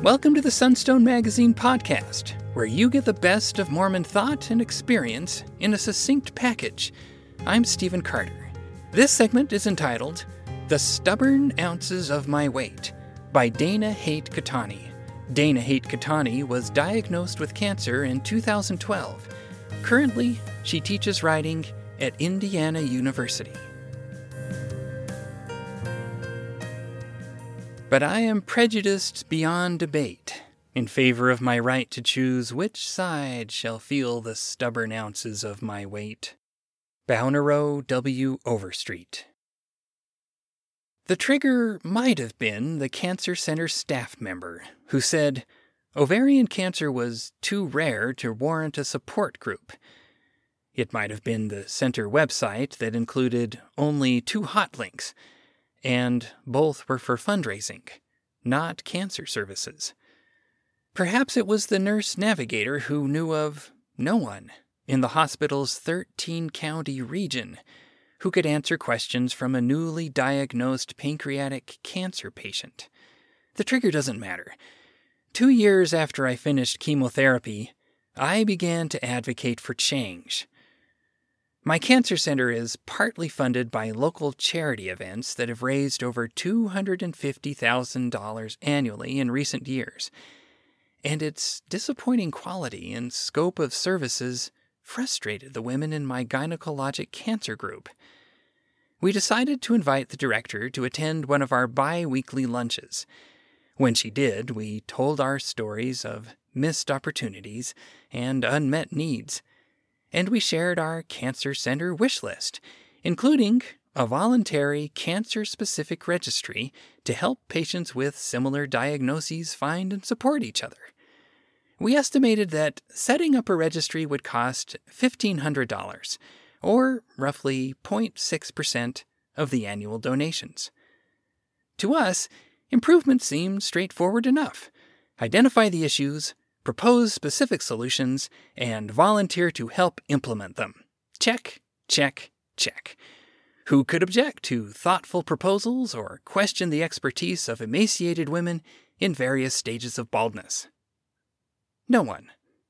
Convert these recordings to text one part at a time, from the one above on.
Welcome to the Sunstone Magazine podcast, where you get the best of Mormon thought and experience in a succinct package. I'm Stephen Carter. This segment is entitled, The Stubborn Ounces of My Weight, by Dana Haight Katani. Dana Haight Katani was diagnosed with cancer in 2012. Currently, she teaches writing at Indiana University. But I am prejudiced beyond debate, in favor of my right to choose which side shall feel the stubborn ounces of my weight. Bownerow W. Overstreet. The trigger might have been the Cancer Center staff member who said ovarian cancer was too rare to warrant a support group. It might have been the center website that included only 2 hot links, and both were for fundraising, not cancer services. Perhaps it was the nurse navigator who knew of no one in the hospital's 13-county region who could answer questions from a newly diagnosed pancreatic cancer patient. The trigger doesn't matter. 2 years after I finished chemotherapy, I began to advocate for change. My cancer center is partly funded by local charity events that have raised over $250,000 annually in recent years, and its disappointing quality and scope of services frustrated the women in my gynecologic cancer group. We decided to invite the director to attend one of our bi-weekly lunches. When she did, we told our stories of missed opportunities and unmet needs, and we shared our Cancer Center wish list, including a voluntary cancer-specific registry to help patients with similar diagnoses find and support each other. We estimated that setting up a registry would cost $1,500, or roughly 0.6% of the annual donations. To us, improvement seemed straightforward enough. Identify the issues, propose specific solutions, and volunteer to help implement them. Check, check, check. Who could object to thoughtful proposals or question the expertise of emaciated women in various stages of baldness? No one.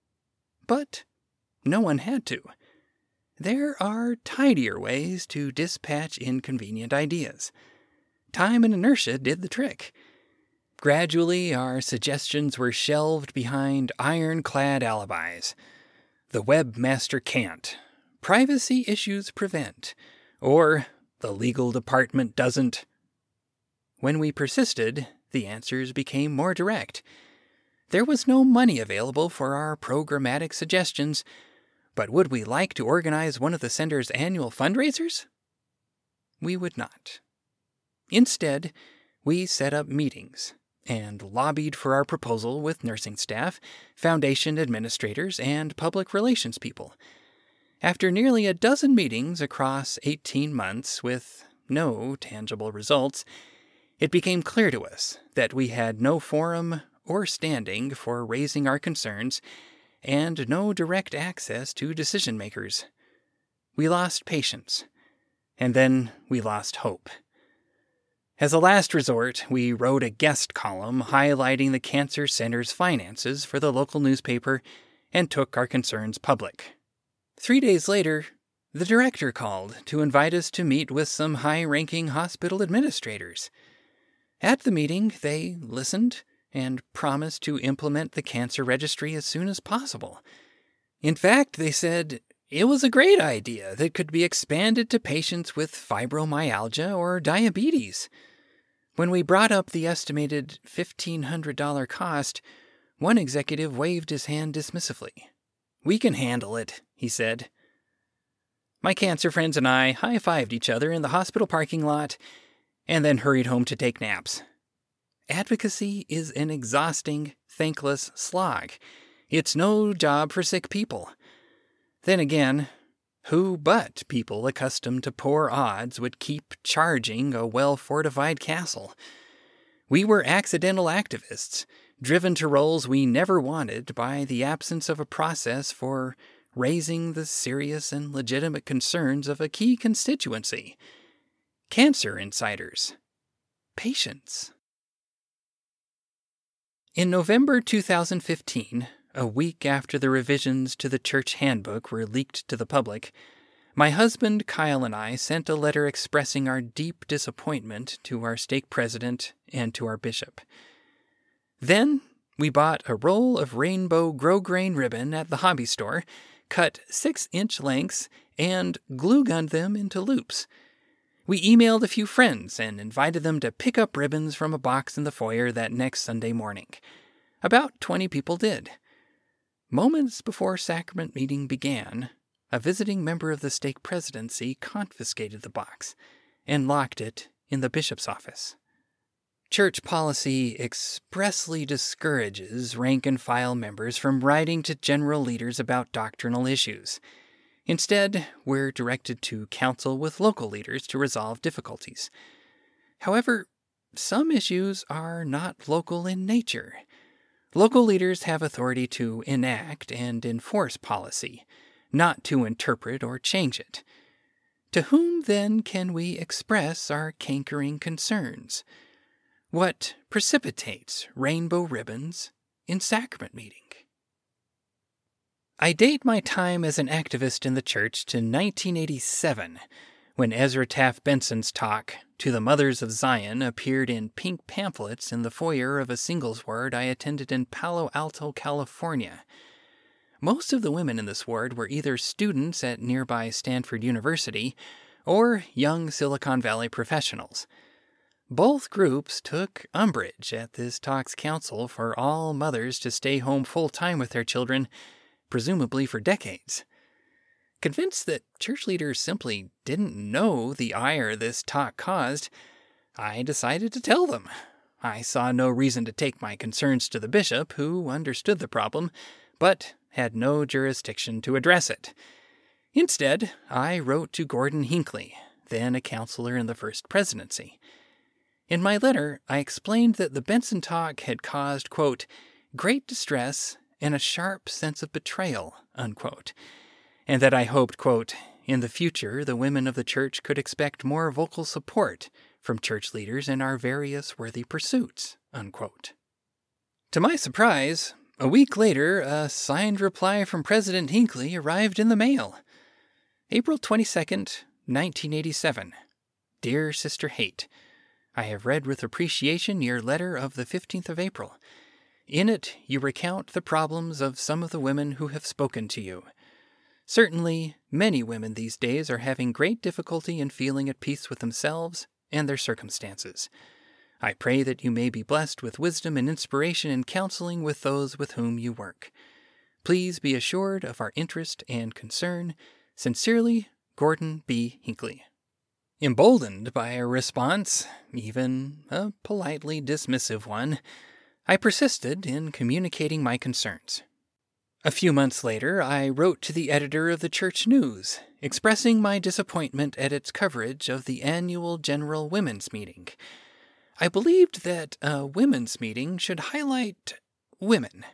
But no one had to. There are tidier ways to dispatch inconvenient ideas. Time and inertia did the trick. Gradually, our suggestions were shelved behind ironclad alibis. The webmaster can't. Privacy issues prevent. Or the legal department doesn't. When we persisted, the answers became more direct. There was no money available for our programmatic suggestions, but would we like to organize one of the center's annual fundraisers? We would not. Instead, we set up meetings and lobbied for our proposal with nursing staff, foundation administrators, and public relations people. After nearly a dozen meetings across 18 months with no tangible results, it became clear to us that we had no forum or standing for raising our concerns and no direct access to decision-makers. We lost patience, and then we lost hope. As a last resort, we wrote a guest column highlighting the Cancer Center's finances for the local newspaper and took our concerns public. 3 days later, the director called to invite us to meet with some high-ranking hospital administrators. At the meeting, they listened and promised to implement the cancer registry as soon as possible. In fact, they said it was a great idea that could be expanded to patients with fibromyalgia or diabetes. When we brought up the estimated $1,500 cost, one executive waved his hand dismissively. "We can handle it," he said. My cancer friends and I high-fived each other in the hospital parking lot and then hurried home to take naps. Advocacy is an exhausting, thankless slog. It's no job for sick people. Then again, who but people accustomed to poor odds would keep charging a well-fortified castle? We were accidental activists, driven to roles we never wanted by the absence of a process for raising the serious and legitimate concerns of a key constituency. Cancer insiders. Patients. In November 2015, a week after the revisions to the church handbook were leaked to the public, my husband Kyle and I sent a letter expressing our deep disappointment to our stake president and to our bishop. Then we bought a roll of rainbow grosgrain ribbon at the hobby store, cut 6-inch lengths, and glue-gunned them into loops. We emailed a few friends and invited them to pick up ribbons from a box in the foyer that next Sunday morning. About 20 people did. Moments before sacrament meeting began, a visiting member of the stake presidency confiscated the box and locked it in the bishop's office. Church policy expressly discourages rank-and-file members from writing to general leaders about doctrinal issues. Instead, we're directed to counsel with local leaders to resolve difficulties. However, some issues are not local in nature. Local leaders have authority to enact and enforce policy, not to interpret or change it. To whom, then, can we express our cankering concerns? What precipitates rainbow ribbons in sacrament meeting? I date my time as an activist in the church to 1987, when Ezra Taft Benson's talk, "To the Mothers of Zion," appeared in pink pamphlets in the foyer of a singles ward I attended in Palo Alto, California. Most of the women in this ward were either students at nearby Stanford University or young Silicon Valley professionals. Both groups took umbrage at this talk's counsel for all mothers to stay home full-time with their children, presumably for decades. Convinced that church leaders simply didn't know the ire this talk caused, I decided to tell them. I saw no reason to take my concerns to the bishop, who understood the problem, but had no jurisdiction to address it. Instead, I wrote to Gordon Hinckley, then a counselor in the First Presidency. In my letter, I explained that the Benson talk had caused, quote, "great distress and a sharp sense of betrayal," unquote, and that I hoped, quote, "in the future the women of the church could expect more vocal support from church leaders in our various worthy pursuits," unquote. To my surprise, a week later, a signed reply from President Hinckley arrived in the mail. April 22nd, 1987. Dear Sister Haight, I have read with appreciation your letter of the 15th of April. In it, you recount the problems of some of the women who have spoken to you. Certainly, many women these days are having great difficulty in feeling at peace with themselves and their circumstances. I pray that you may be blessed with wisdom and inspiration in counseling with those with whom you work. Please be assured of our interest and concern. Sincerely, Gordon B. Hinckley. Emboldened by a response, even a politely dismissive one, I persisted in communicating my concerns. A few months later, I wrote to the editor of the Church News, expressing my disappointment at its coverage of the annual General Women's Meeting. I believed that a women's meeting should highlight women.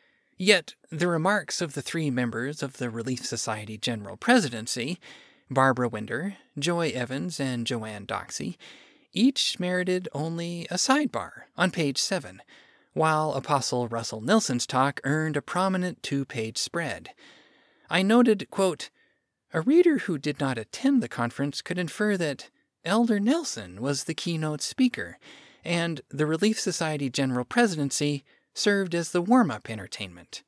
Yet the remarks of the three members of the Relief Society General Presidency, Barbara Winder, Joy Evans, and Joanne Doxey, each merited only a sidebar on page 7, while Apostle Russell Nelson's talk earned a prominent 2-page spread. I noted, quote, "A reader who did not attend the conference could infer that Elder Nelson was the keynote speaker, and the Relief Society General Presidency served as the warm-up entertainment."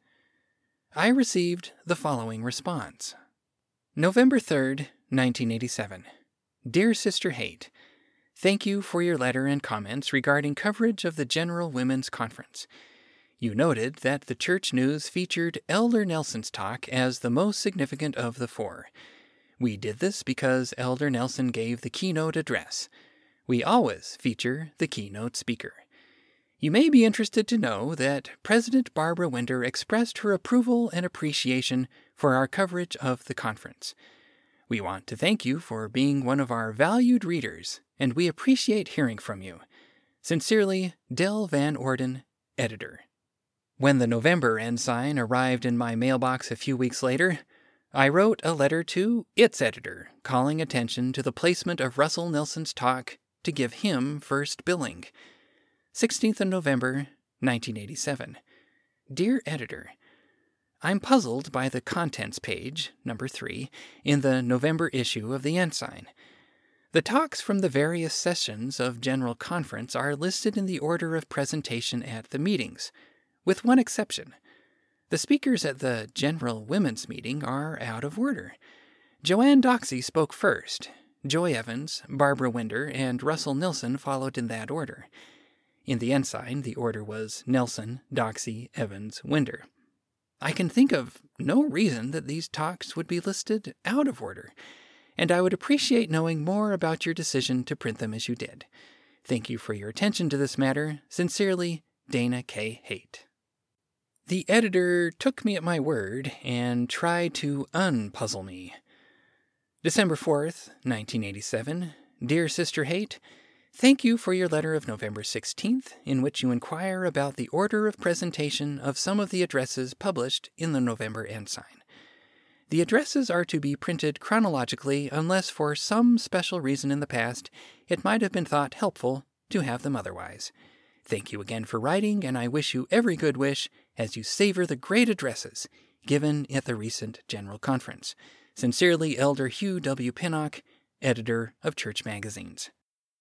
I received the following response. November 3rd, 1987. Dear Sister Haight, thank you for your letter and comments regarding coverage of the General Women's Conference. You noted that the Church News featured Elder Nelson's talk as the most significant of the 4. We did this because Elder Nelson gave the keynote address. We always feature the keynote speaker. You may be interested to know that President Barbara Winder expressed her approval and appreciation for our coverage of the conference. We want to thank you for being one of our valued readers, and we appreciate hearing from you. Sincerely, Del Van Orden, Editor. When the November Ensign arrived in my mailbox a few weeks later, I wrote a letter to its editor, calling attention to the placement of Russell Nelson's talk to give him first billing. 16th of November, 1987. Dear Editor, I'm puzzled by the contents page, number 3, in the November issue of the Ensign. The talks from the various sessions of General Conference are listed in the order of presentation at the meetings, with one exception. The speakers at the General Women's Meeting are out of order. Joanne Doxey spoke first. Joy Evans, Barbara Winder, and Russell Nilsson followed in that order. In the Ensign, the order was Nelson, Doxey, Evans, Winder. I can think of no reason that these talks would be listed out of order, and I would appreciate knowing more about your decision to print them as you did. Thank you for your attention to this matter. Sincerely, Dana K. Haight. The editor took me at my word and tried to unpuzzle me. December 4th, 1987. Dear Sister Haight, thank you for your letter of November 16th, in which you inquire about the order of presentation of some of the addresses published in the November Ensign. The addresses are to be printed chronologically unless for some special reason in the past it might have been thought helpful to have them otherwise. Thank you again for writing, and I wish you every good wish as you savor the great addresses given at the recent General Conference. Sincerely, Elder Hugh W. Pinnock, editor of Church Magazines.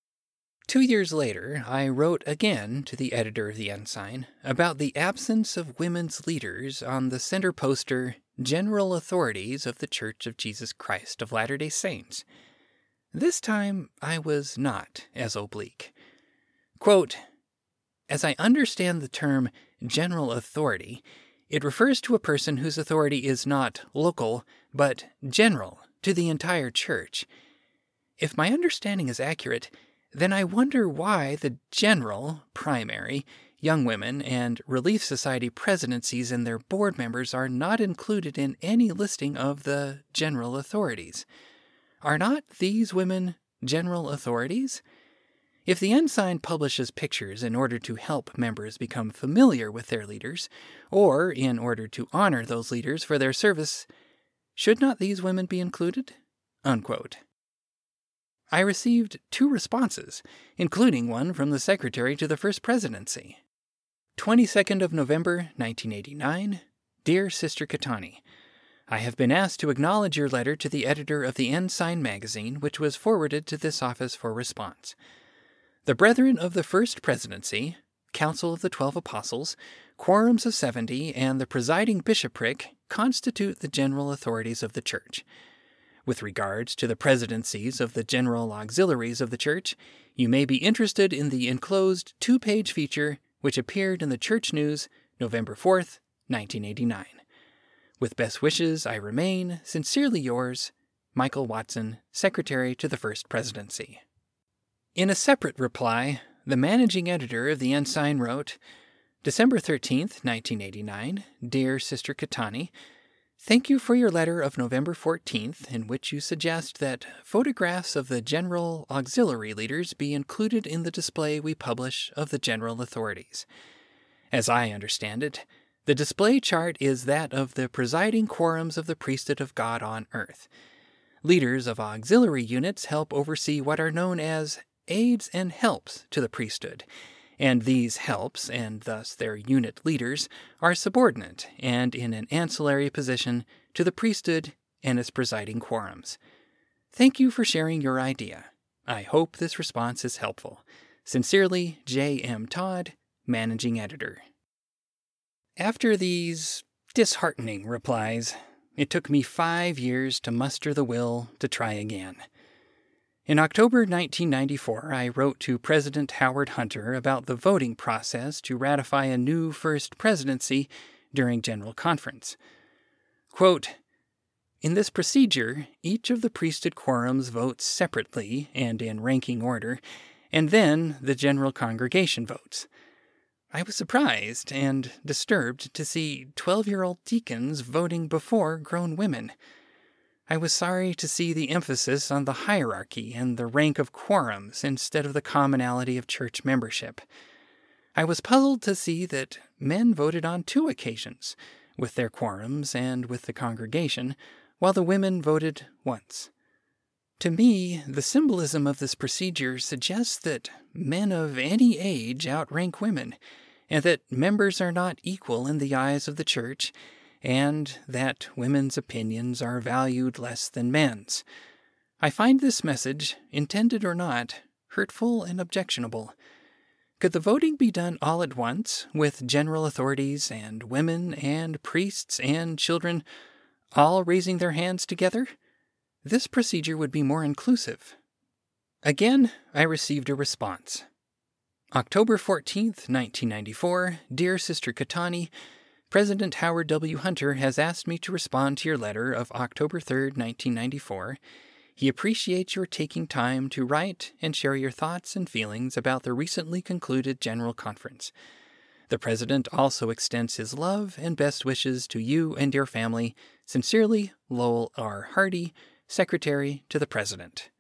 2 years later, I wrote again to the editor of the Ensign about the absence of women's leaders on the center poster General Authorities of the Church of Jesus Christ of Latter-day Saints. This time, I was not as oblique. Quote, as I understand the term general authority, it refers to a person whose authority is not local, but general to the entire church. If my understanding is accurate, then I wonder why the general, primary, young women, and Relief Society presidencies and their board members are not included in any listing of the general authorities. Are not these women general authorities? If the Ensign publishes pictures in order to help members become familiar with their leaders, or in order to honor those leaders for their service, should not these women be included? Unquote. I received 2 responses, including one from the Secretary to the First Presidency. 22nd of November, 1989. Dear Sister Katani, I have been asked to acknowledge your letter to the editor of the Ensign magazine, which was forwarded to this office for response. The Brethren of the First Presidency, Council of the 12 Apostles, Quorums of 70, and the presiding bishopric constitute the general authorities of the Church. With regards to the presidencies of the general auxiliaries of the Church, you may be interested in the enclosed 2-page feature which appeared in the Church News November 4th, 1989. With best wishes, I remain, sincerely yours, Michael Watson, Secretary to the First Presidency. In a separate reply, the managing editor of the Ensign wrote, December 13th, 1989, Dear Sister Katani, thank you for your letter of November 14th, in which you suggest that photographs of the general auxiliary leaders be included in the display we publish of the general authorities. As I understand it, the display chart is that of the presiding quorums of the priesthood of God on earth. Leaders of auxiliary units help oversee what are known as aids and helps to the priesthood, and these helps, and thus their unit leaders, are subordinate and in an ancillary position to the priesthood and its presiding quorums. Thank you for sharing your idea. I hope this response is helpful. Sincerely, J. M. Todd, Managing Editor. After these disheartening replies, it took me 5 years to muster the will to try again. In October 1994, I wrote to President Howard Hunter about the voting process to ratify a new First Presidency during General Conference. Quote, in this procedure, each of the priesthood quorums votes separately and in ranking order, and then the general congregation votes. I was surprised and disturbed to see 12-year-old deacons voting before grown women. I was sorry to see the emphasis on the hierarchy and the rank of quorums instead of the commonality of church membership. I was puzzled to see that men voted on 2 occasions, with their quorums and with the congregation, while the women voted once. To me, the symbolism of this procedure suggests that men of any age outrank women, and that members are not equal in the eyes of the church, and that women's opinions are valued less than men's. I find this message, intended or not, hurtful and objectionable. Could the voting be done all at once, with general authorities and women and priests and children all raising their hands together? This procedure would be more inclusive. Again, I received a response. October 14th, 1994, Dear Sister Katani, President Howard W. Hunter has asked me to respond to your letter of October 3rd, 1994. He appreciates your taking time to write and share your thoughts and feelings about the recently concluded General Conference. The President also extends his love and best wishes to you and your family. Sincerely, Lowell R. Hardy, Secretary to the President.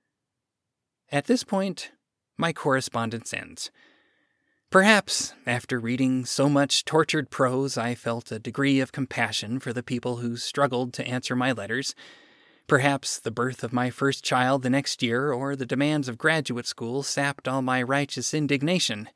At this point, my correspondence ends. Perhaps, after reading so much tortured prose, I felt a degree of compassion for the people who struggled to answer my letters. Perhaps the birth of my first child the next year or the demands of graduate school sapped all my righteous indignation.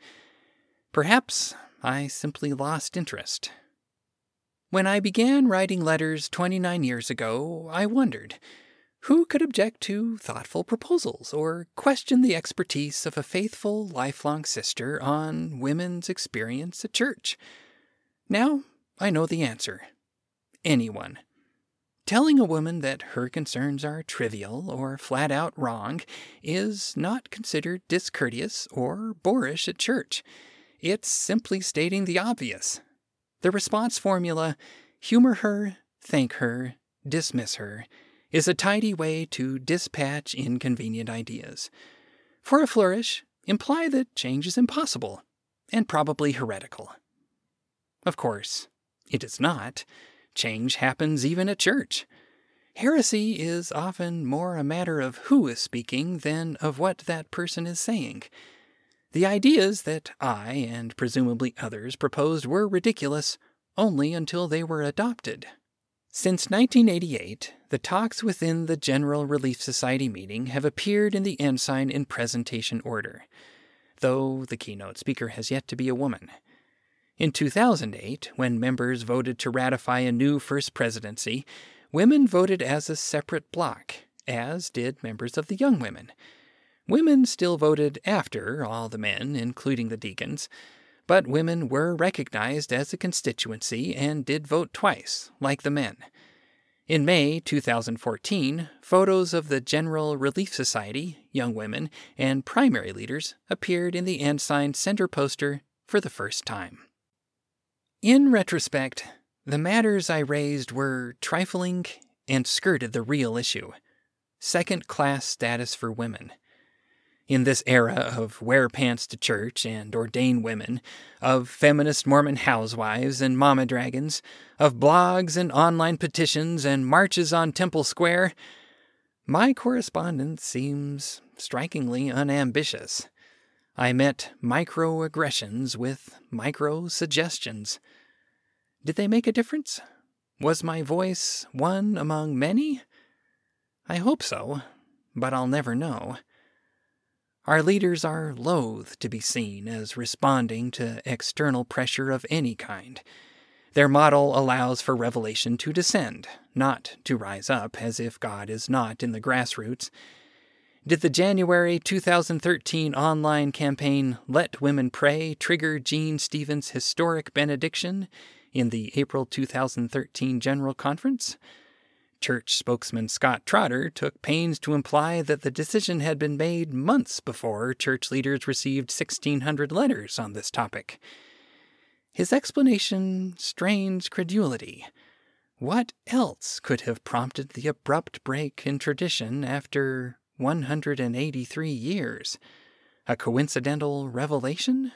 Perhaps I simply lost interest. When I began writing letters 29 years ago, I wondered, who could object to thoughtful proposals or question the expertise of a faithful, lifelong sister on women's experience at church? Now I know the answer. Anyone. Telling a woman that her concerns are trivial or flat-out wrong is not considered discourteous or boorish at church. It's simply stating the obvious. The response formula, humor her, thank her, dismiss her, is a tidy way to dispatch inconvenient ideas. For a flourish, imply that change is impossible, and probably heretical. Of course, it is not. Change happens even at church. Heresy is often more a matter of who is speaking than of what that person is saying. The ideas that I, and presumably others, proposed were ridiculous only until they were adopted. Since 1988, the talks within the General Relief Society meeting have appeared in the ensign in presentation order, though the keynote speaker has yet to be a woman. In 2008, when members voted to ratify a new First Presidency, women voted as a separate block, as did members of the Young Women. Women still voted after all the men, including the deacons, but women were recognized as a constituency and did vote twice, like the men. In May 2014, photos of the General Relief Society, Young Women, and primary leaders appeared in the ensign center poster for the first time. In retrospect, the matters I raised were trifling and skirted the real issue: second-class status for women. In this era of wear pants to church and ordain women, of feminist Mormon housewives and mama dragons, of blogs and online petitions and marches on Temple Square, my correspondence seems strikingly unambitious. I met microaggressions with micro-suggestions. Did they make a difference? Was my voice one among many? I hope so, but I'll never know. Our leaders are loath to be seen as responding to external pressure of any kind. Their model allows for revelation to descend, not to rise up, as if God is not in the grassroots. Did the January 2013 online campaign Let Women Pray trigger Gene Stevens' historic benediction in the April 2013 General Conference? Church spokesman Scott Trotter took pains to imply that the decision had been made months before church leaders received 1,600 letters on this topic. His explanation strains credulity. What else could have prompted the abrupt break in tradition after 183 years? A coincidental revelation?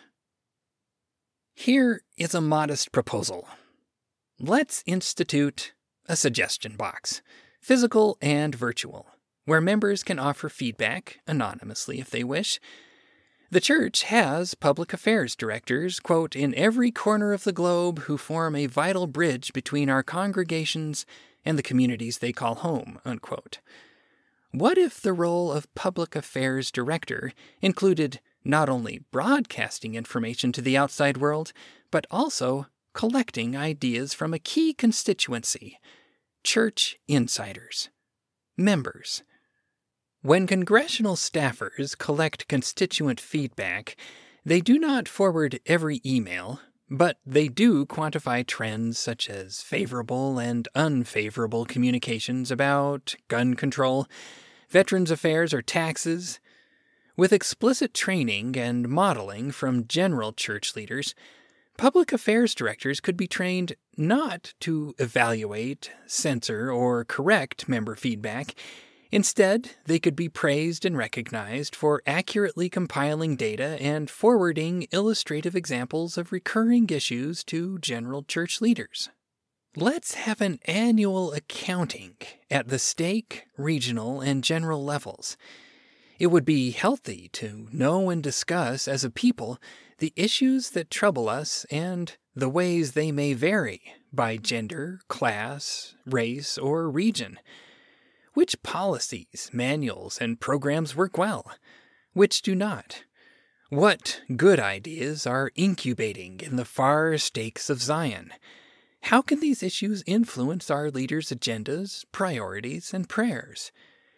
Here is a modest proposal. Let's institute a suggestion box, physical and virtual, where members can offer feedback anonymously if they wish. The church has public affairs directors, quote, in every corner of the globe who form a vital bridge between our congregations and the communities they call home, unquote. What if the role of public affairs director included not only broadcasting information to the outside world, but also collecting ideas from a key constituency: church insiders, members. When congressional staffers collect constituent feedback, they do not forward every email, but they do quantify trends such as favorable and unfavorable communications about gun control, veterans affairs, or taxes. With explicit training and modeling from general church leaders, public affairs directors could be trained not to evaluate, censor, or correct member feedback. Instead, they could be praised and recognized for accurately compiling data and forwarding illustrative examples of recurring issues to general church leaders. Let's have an annual accounting at the stake, regional, and general levels. It would be healthy to know and discuss as a people the issues that trouble us and the ways they may vary by gender, class, race, or region. Which policies, manuals, and programs work well? Which do not? What good ideas are incubating in the far stakes of Zion? How can these issues influence our leaders' agendas, priorities, and prayers?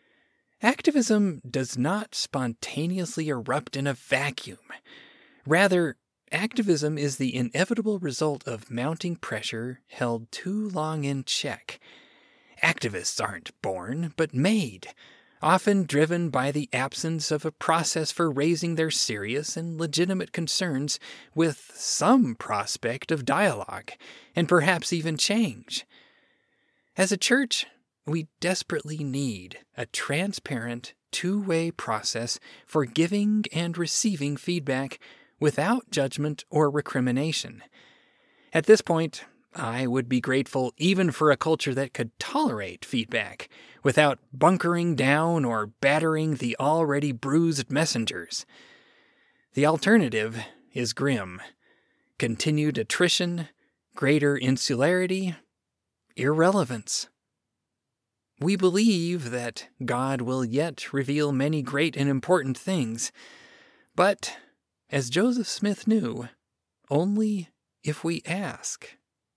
Activism does not spontaneously erupt in a vacuum. Rather, activism is the inevitable result of mounting pressure held too long in check. Activists aren't born, but made, often driven by the absence of a process for raising their serious and legitimate concerns with some prospect of dialogue, and perhaps even change. As a church, we desperately need a transparent, two-way process for giving and receiving feedback without judgment or recrimination. At this point, I would be grateful even for a culture that could tolerate feedback without bunkering down or battering the already bruised messengers. The alternative is grim: continued attrition, greater insularity, irrelevance. We believe that God will yet reveal many great and important things, but, as Joseph Smith knew, only if we ask.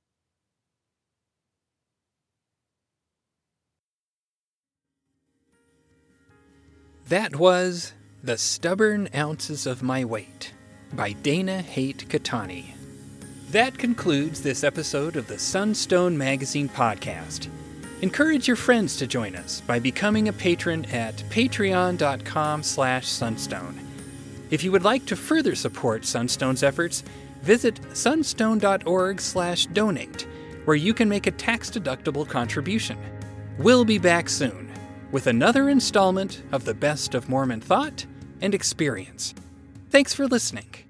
That was The Stubborn Ounces of My Weight by Dana Haight Katani. That concludes this episode of the Sunstone Magazine podcast. Encourage your friends to join us by becoming a patron at patreon.com/sunstone. If you would like to further support Sunstone's efforts, visit sunstone.org/donate, where you can make a tax-deductible contribution. We'll be back soon with another installment of the best of Mormon thought and experience. Thanks for listening.